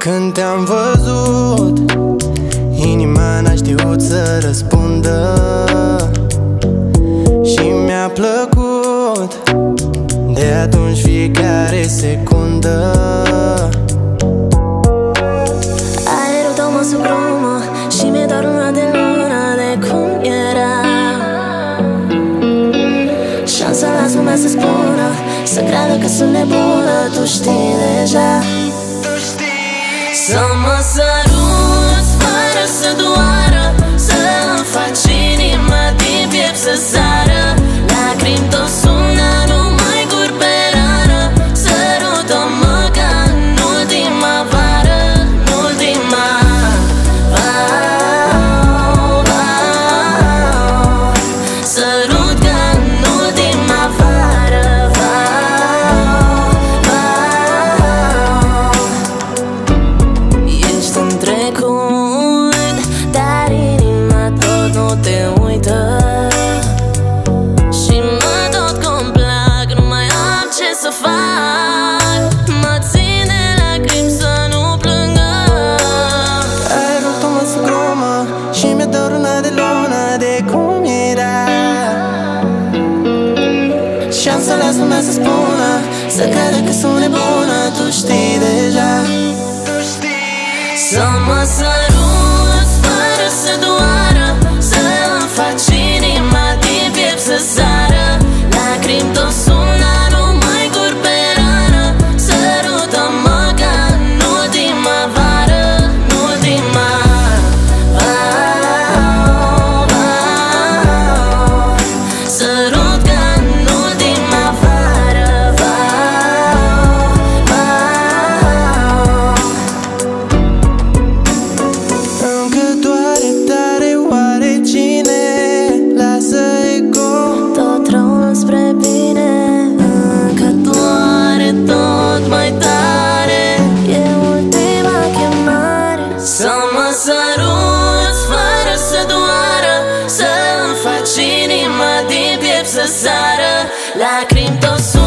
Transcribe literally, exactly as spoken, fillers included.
Când te-am văzut, inima n-a știut să răspundă și mi-a plăcut de atunci fiecare secundă. Aerul tău mă sugrumă și mi-e doar una de lună de cum era. Șansa las lumea să spună, să creadă că sunt nebună, tu știi deja. Să mă săruți fără să doară, să-mi faci inima din piept să sară. Lacrimi tot sună, numai guri pe rană. Sărută-mă ca în ultima vară, în ultima vară. Sărut ca în ultima vară, ești în trecut, dar inima tot nu te uită. Și mă tot complac, nu mai am ce să fac. Mă ține lacrimi să nu plângă. Aerul tău mă sugrumă și mi-e doar una de lună de cum era. Șansa las lumea să spună, să creadă că sunt nebună, tu știi deja. Să mă săruți fără să doară, să-mi faci inima din piept să sară. Lacrimi tot sună, numai guri pe rană. Sărută-mă ca în ultima vară, în ultima vară. Sărut ca în ultima vară, Încă doare tare, oare cine lasă ego? tot rău spre bine. Încă doare tot mai tare, e ultima chemare. Să mă săruți fără să doară, să-mi faci inima din piept să sară. Lacrimi tot sună.